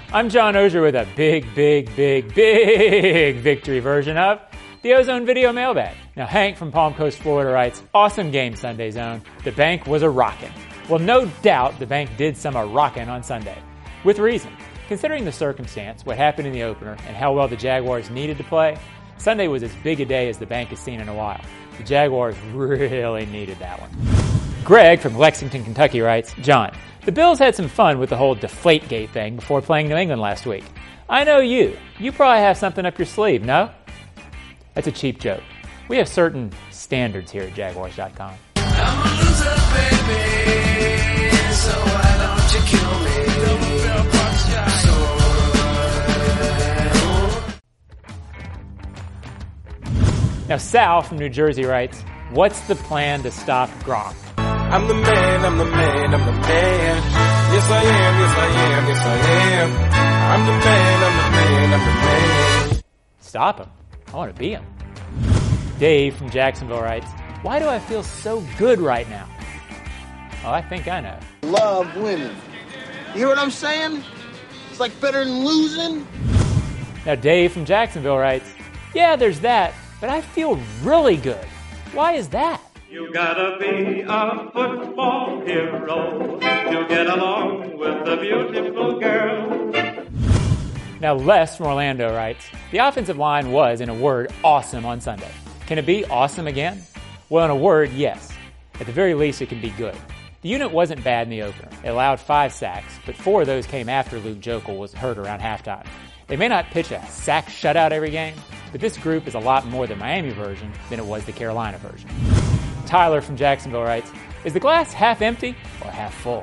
I'm John Oehser with a big victory version of the Ozone Video Mailbag. Now, Hank from Palm Coast, Florida writes, awesome game Sunday, Zone. The bank was a rockin'. Well, no doubt the bank did some a-rockin' on Sunday. With reason. Considering the circumstance, what happened in the opener, and how well the Jaguars needed to play, Sunday was as big a day as the bank has seen in a while. The Jaguars really needed that one. Greg from Lexington, Kentucky writes, John, the Bills had some fun with the whole Deflategate thing before playing New England last week. I know you. You probably have something up your sleeve, no? That's a cheap joke. We have certain standards here at Jaguars.com. I'm a loser, baby, so why don't you kill me? Now, Sal from New Jersey writes, what's the plan to stop Gronk? I'm the man, I'm the man, I'm the man. Yes, I am, yes, I am, yes, I am. I'm the man, I'm the man, I'm the man. Stop him. I want to be him. Dave from Jacksonville writes, why do I feel so good right now? Oh, I think I know. Love winning. You hear what I'm saying? It's like better than losing. Now, Dave from Jacksonville writes, yeah, there's that, but I feel really good. Why is that? You gotta be a football hero to get along with a beautiful girl. Now, Les from Orlando writes, the offensive line was, in a word, awesome on Sunday. Can it be awesome again? Well, in a word, yes. At the very least, it can be good. The unit wasn't bad in the opener. It allowed 5 sacks, but 4 of those came after Luke Joeckel was hurt around halftime. They may not pitch a sack shutout every game, but this group is a lot more the Miami version than it was the Carolina version. Tyler from Jacksonville writes, is the glass half empty or half full?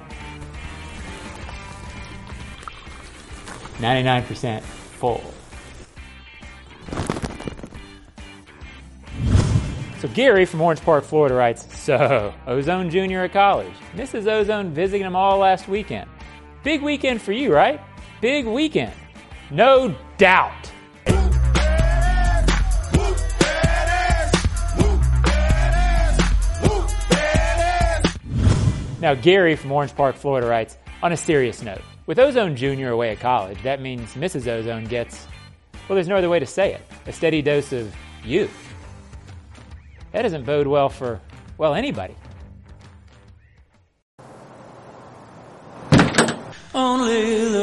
99% full. So Gary from Orange Park, Florida writes, so, Ozone Jr. at college. Mrs. Ozone visiting him all last weekend. Big weekend for you, right? Big weekend. No doubt. Now, Gary from Orange Park, Florida writes, on a serious note, with Ozone Jr. away at college, that means Mrs. Ozone gets, well, there's no other way to say it, a steady dose of you. That doesn't bode well for, well, anybody. Only